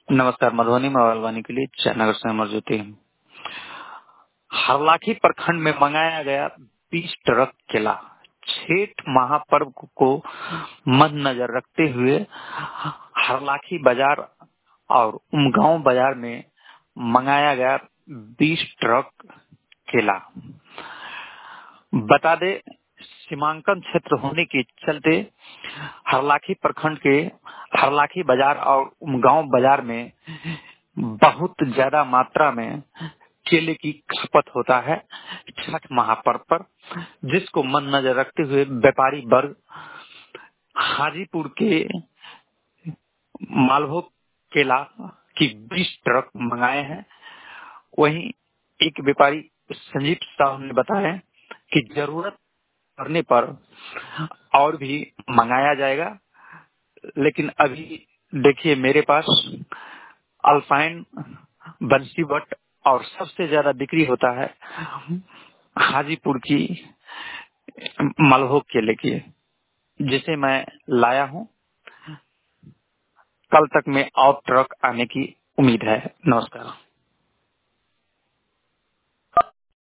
नमस्कार। मधुबनी में बागवानी के लिए जयनगर से अमर ज्योति। हरलाखी प्रखंड में मंगाया गया 20 ट्रक केला। छठ महापर्व को मद्देनजर रखते हुए हरलाखी बाजार और उमगांव बाजार में मंगाया गया 20 ट्रक केला। बता दे, सीमांकन क्षेत्र होने के चलते हरलाखी प्रखंड के हरलाखी बाजार और उमगांव बाजार में बहुत ज्यादा मात्रा में केले की खपत होता है छठ महापर्व पर, जिसको मद्देनजर रखते हुए व्यापारी वर्ग हाजीपुर के मालभोग केला की 20 ट्रक मंगाए हैं। वहीं एक व्यापारी संजीव साहब ने बताया कि जरूरत पड़ने पर और भी मंगाया जाएगा, लेकिन अभी देखिए मेरे पास अल्पाइन, बंसीवट और सबसे ज्यादा बिक्री होता है हाजीपुर की मालभोग केले की, जिसे मैं लाया हूं। कल तक में और ट्रक आने की उम्मीद है। नमस्कार।